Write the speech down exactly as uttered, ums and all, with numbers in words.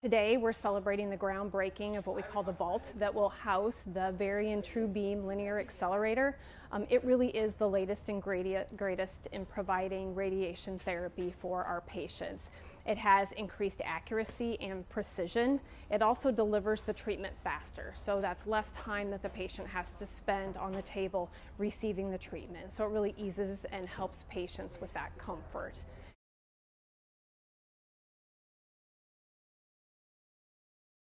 Today, we're celebrating the groundbreaking of what we call the Vault that will house the Varian TrueBeam Linear Accelerator. Um, it really is the latest and greatest in providing radiation therapy for our patients. It has increased accuracy and precision. It also delivers the treatment faster, so that's less time that the patient has to spend on the table receiving the treatment. So it really eases and helps patients with that comfort.